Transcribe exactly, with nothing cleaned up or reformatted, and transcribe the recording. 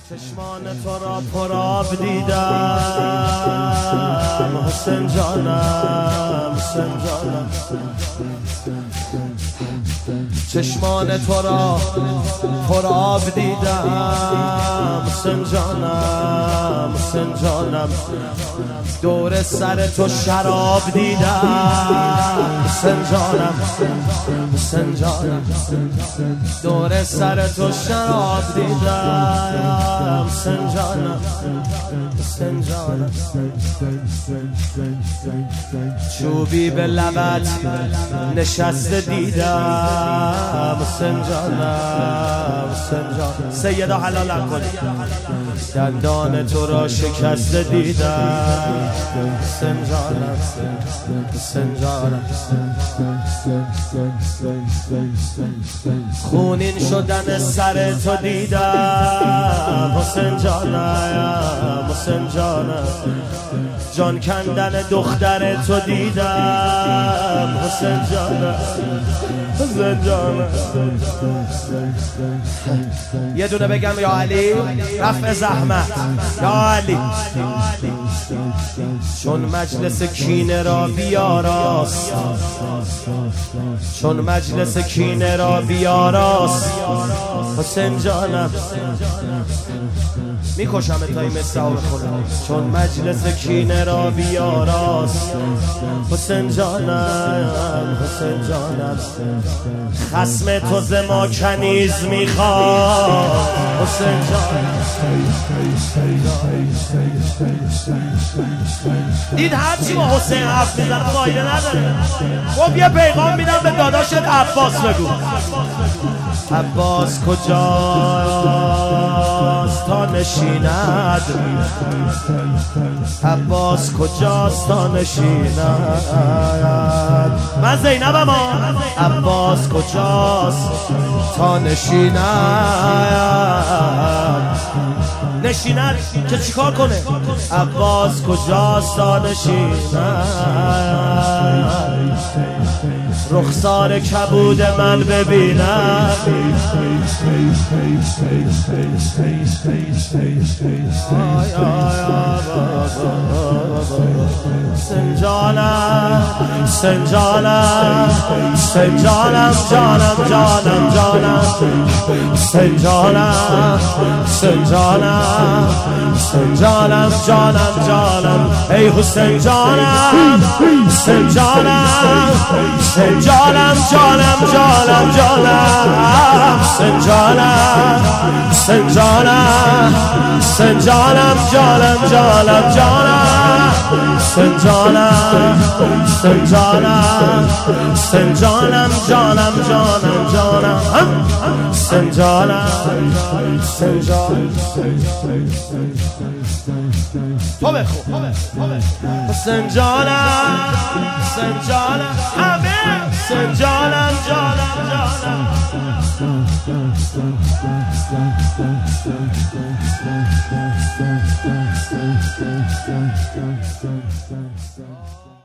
چشمان تو را پرآب دیدم حسین جانم، حسین جانم. چشمان تو را پرآب دیدم حسین جانم، حسین جانم. دور سر تو شراب دیدم حسین جانم، حسین جانم. دور سر تو شراب دیدم حسین جانم، حسین جانم. چوبی به لبت نشسته دیدم حسین جانم، حسین جانم. سیدا حلالم کن. دندان تو را شکسته دیدم حسین جانم، حسین جانم. خونین شدن سر تو دیدم حسین جانم، حسین جانم. جان کندن دختر تو دیدم حسین جانم، حسین جانم. یه دونه بگم یا علی رفع زحمت، یا علی. چون مجلس کینه را بیاراست، چون مجلس کینه را بیاراست حسین جانم. میکشم تا این مصرع بخونم. چون مجلس کینه را بیاراست حسین جانم، حسین جانم. خصم تو ز ما کنیز میخواد حسین جانم. دید هرچی با حسین حرف میزنه فایده نداره. خب یه پیغام میدم به داداشت عباس بگو. عباس کجاست تا نشیند، عباس کجاست تا نشیند. من زینبم ها. عباس کجاست تا نشیند، نشیند که چیکار کنه. عباس کجاست تا نشیند. رخسار کبود من ببینم سنجانم، سنجانم، سنجانم، جانم، جانم، جانم. سنجانم، سنجانم، سنجانم، جانم، جانم. ای حسین جانم، سنجانم، سنجانم، جانم، جانم، جانم. سنجانم، سنجانم، سنجانم، جانم، جانم، جانم. سنجانم، سنجانم، سنجانم، جانم، جانم، جانم. سنجانم، سنجانم. تو بخو سنجانم، سنجانم، همه سنجانم، جانم، جانم.